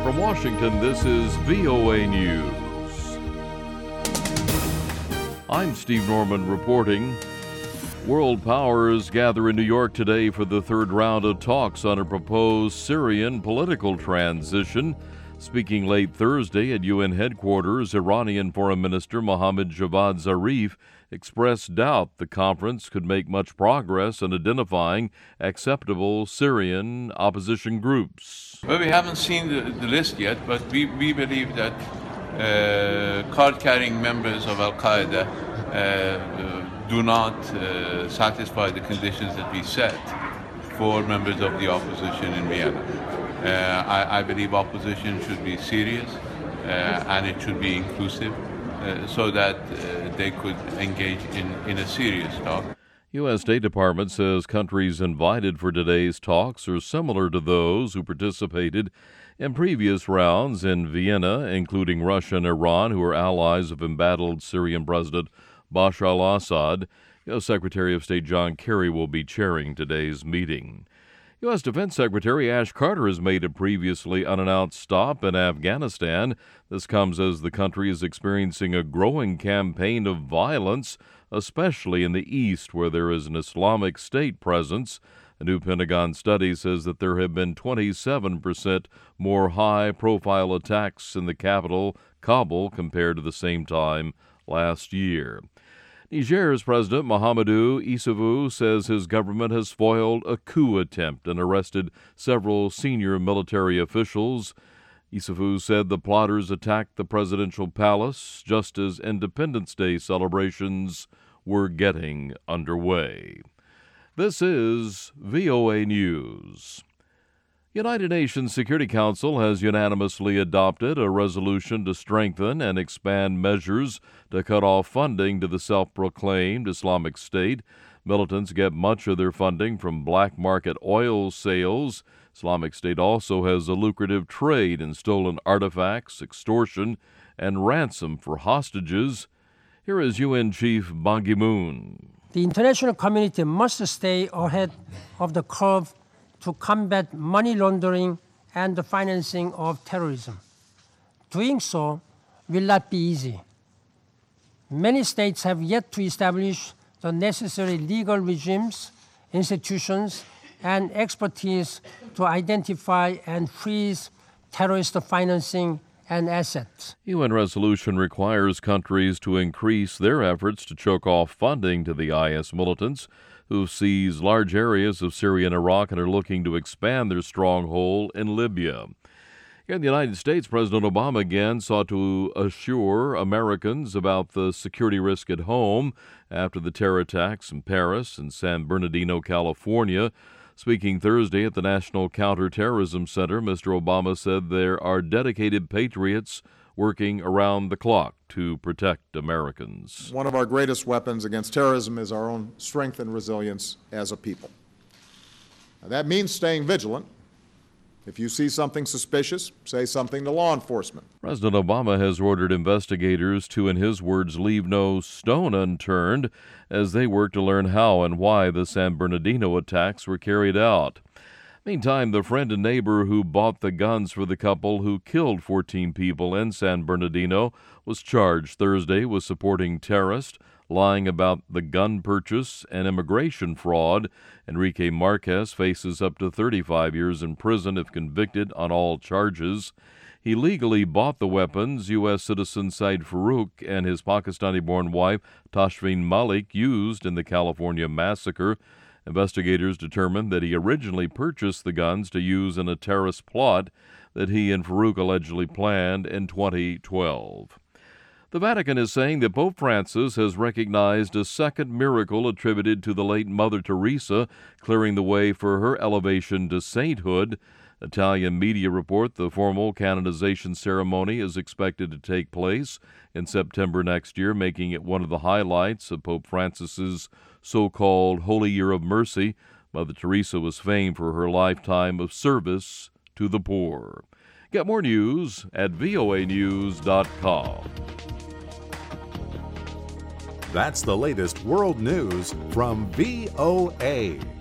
From Washington, this is VOA News. I'm Steve Norman reporting. World powers gather in New York today for the third round of talks on a proposed Syrian political transition. Speaking late Thursday at UN headquarters, Iranian Foreign Minister Mohammad Javad Zarif expressed doubt the conference could make much progress in identifying acceptable Syrian opposition groups. Well, we haven't seen the list yet, but we believe that card-carrying members of Al-Qaeda do not satisfy the conditions that we set for members of the opposition in Vienna. I believe opposition should be serious and it should be inclusive so that they could engage in a serious talk. U.S. State Department says countries invited for today's talks are similar to those who participated in previous rounds in Vienna, including Russia and Iran, who are allies of embattled Syrian President Bashar al-Assad. U.S. Secretary of State John Kerry will be chairing today's meeting. U.S. Defense Secretary Ash Carter has made a previously unannounced stop in Afghanistan. This comes as the country is experiencing a growing campaign of violence, especially in the east, where there is an Islamic State presence. A new Pentagon study says that there have been 27% more high-profile attacks in the capital, Kabul, compared to the same time last year. Niger's President Mahamadou Issoufou says his government has foiled a coup attempt and arrested several senior military officials. Issoufou said the plotters attacked the presidential palace just as Independence Day celebrations were getting underway. This is VOA News. United Nations Security Council has unanimously adopted a resolution to strengthen and expand measures to cut off funding to the self-proclaimed Islamic State. Militants get much of their funding from black market oil sales. Islamic State also has a lucrative trade in stolen artifacts, extortion, and ransom for hostages. Here is UN Chief Ban Ki-moon. The international community must stay ahead of the curve to combat money laundering and the financing of terrorism. Doing so will not be easy. Many states have yet to establish the necessary legal regimes, institutions, and expertise to identify and freeze terrorist financing and assets. UN resolution requires countries to increase their efforts to choke off funding to the IS militants, who seized large areas of Syria and Iraq and are looking to expand their stronghold in Libya. Here in the United States, President Obama again sought to assure Americans about the security risk at home after the terror attacks in Paris and San Bernardino, California. Speaking Thursday at the National Counterterrorism Center, Mr. Obama said there are dedicated patriots working around the clock to protect Americans. One of our greatest weapons against terrorism is our own strength and resilience as a people. Now, that means staying vigilant. If you see something suspicious, say something to law enforcement. President Obama has ordered investigators to, in his words, leave no stone unturned as they work to learn how and why the San Bernardino attacks were carried out. Meantime, the friend and neighbor who bought the guns for the couple who killed 14 people in San Bernardino was charged Thursday with supporting terrorists, lying about the gun purchase, and immigration fraud. Enrique Marquez faces up to 35 years in prison if convicted on all charges. He legally bought the weapons U.S. citizen Said Farouk and his Pakistani-born wife Tashfeen Malik used in the California massacre. Investigators determined that he originally purchased the guns to use in a terrorist plot that he and Farouk allegedly planned in 2012. The Vatican is saying that Pope Francis has recognized a second miracle attributed to the late Mother Teresa, clearing the way for her elevation to sainthood. Italian media report the formal canonization ceremony is expected to take place in September next year, making it one of the highlights of Pope Francis's so-called Holy Year of Mercy. Mother Teresa was famed for her lifetime of service to the poor. Get more news at voanews.com. That's the latest world news from VOA.